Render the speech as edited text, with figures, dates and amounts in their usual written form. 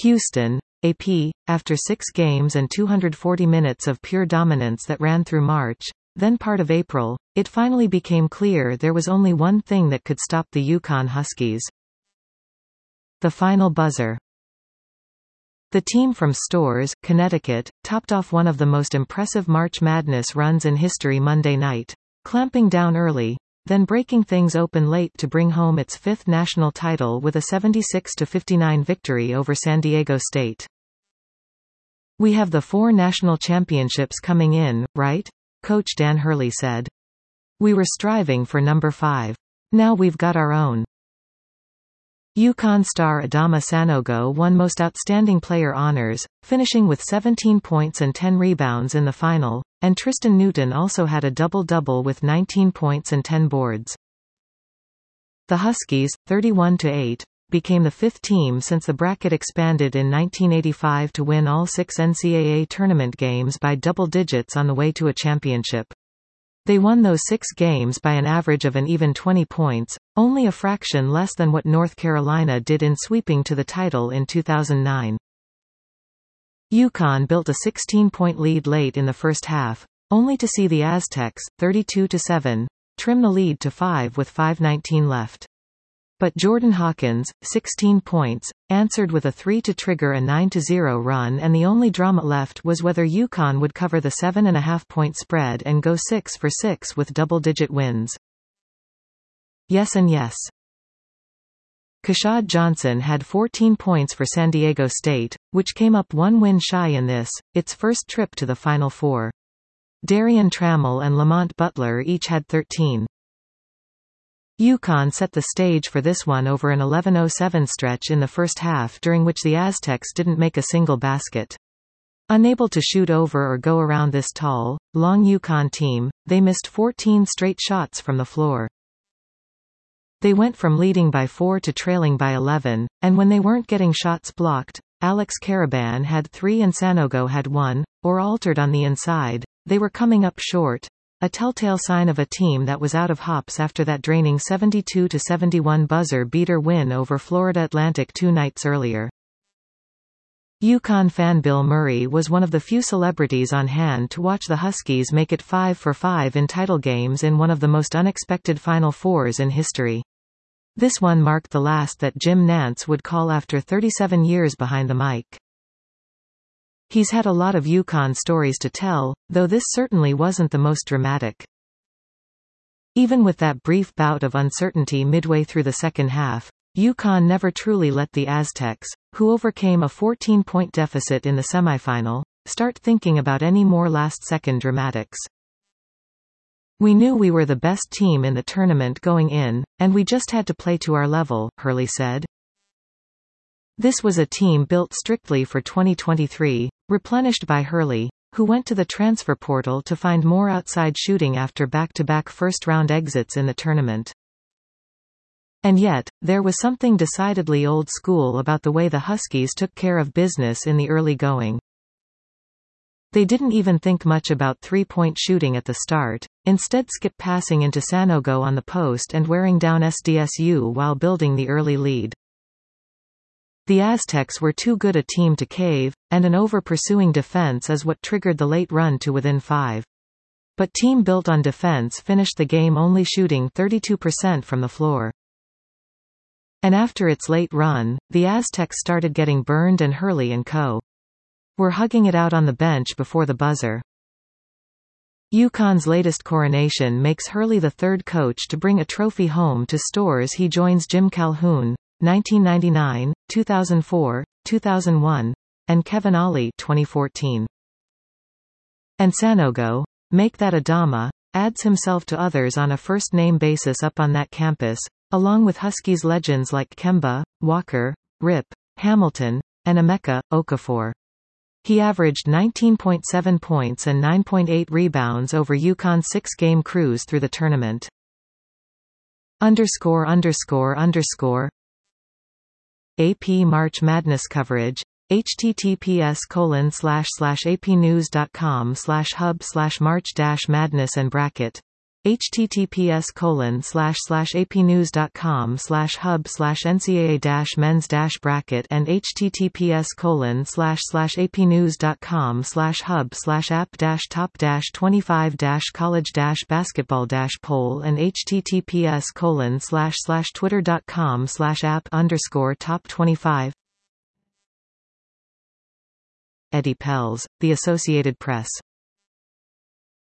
Houston, AP, after 6 games and 240 minutes of pure dominance that ran through March, then part of April, it finally became clear there was only one thing that could stop the Yukon Huskies. The final buzzer. The team from Storrs, Connecticut, topped off one of the most impressive March Madness runs in history Monday night, clamping down early, then breaking things open late to bring home its 5th national title with a 76-59 victory over San Diego State. "We have the 4 national championships coming in, right?" Coach Dan Hurley said. "We were striving for number 5. Now we've got our own." Yukon star Adama Sanogo won Most Outstanding Player honors, finishing with 17 points and 10 rebounds in the final, and Tristan Newton also had a double-double with 19 points and 10 boards. The Huskies, 31-8, became the 5th team since the bracket expanded in 1985 to win all 6 NCAA tournament games by double digits on the way to a championship. They won those 6 games by an average of an even 20 points, only a fraction less than what North Carolina did in sweeping to the title in 2009. Yukon built a 16-point lead late in the first half, only to see the Aztecs, 32-7, trim the lead to 5 with 5:19 left. But Jordan Hawkins, 16 points, answered with a 3 to trigger a 9-0 run, and the only drama left was whether Yukon would cover the 7.5-point spread and go 6 for 6 with double-digit wins. Yes and yes. Keshad Johnson had 14 points for San Diego State, which came up 1 win shy in this, its first trip to the Final Four. Darian Trammell and Lamont Butler each had 13. Yukon set the stage for this one over an 11:07 stretch in the first half during which the Aztecs didn't make a single basket. Unable to shoot over or go around this tall, long Yukon team, they missed 14 straight shots from the floor. They went from leading by 4 to trailing by 11, and when they weren't getting shots blocked, Alex Caraban had 3 and Sanogo had 1, or altered on the inside, they were coming up short. A telltale sign of a team that was out of hops after that draining 72-71 buzzer-beater win over Florida Atlantic 2 nights earlier. Yukon fan Bill Murray was one of the few celebrities on hand to watch the Huskies make it 5 for 5 in title games in one of the most unexpected Final Fours in history. This one marked the last that Jim Nantz would call after 37 years behind the mic. He's had a lot of Yukon stories to tell, though this certainly wasn't the most dramatic. Even with that brief bout of uncertainty midway through the second half, Yukon never truly let the Aztecs, who overcame a 14-point deficit in the semifinal, start thinking about any more last-second dramatics. "We knew we were the best team in the tournament going in, and we just had to play to our level," Hurley said. This was a team built strictly for 2023, replenished by Hurley, who went to the transfer portal to find more outside shooting after back-to-back first-round exits in the tournament. And yet, there was something decidedly old school about the way the Huskies took care of business in the early going. They didn't even think much about three-point shooting at the start, instead skipped passing into Sanogo on the post and wearing down SDSU while building the early lead. The Aztecs were too good a team to cave, and an over-pursuing defense is what triggered the late run to within 5. But team built on defense finished the game only shooting 32% from the floor. And after its late run, the Aztecs started getting burned and Hurley and co. were hugging it out on the bench before the buzzer. Yukon's latest coronation makes Hurley the third coach to bring a trophy home to Storrs. He joins Jim Calhoun, 1999, 2004, 2001, and Kevin Ollie, 2014. And Sanogo, make that Adama, adds himself to others on a first-name basis up on that campus, along with Huskies legends like Kemba, Walker, Rip, Hamilton, and Emeka Okafor. He averaged 19.7 points and 9.8 rebounds over Yukon's 6-game cruise through the tournament. AP March Madness coverage, https://apnews.com/hub/March-Madness and bracket https://apnews.com/hub/ncaa-mens-bracket and https://apnews.com/hub/app-top-25-college-basketball-poll and https://twitter.com/app_top25. Eddie Pells, The Associated Press.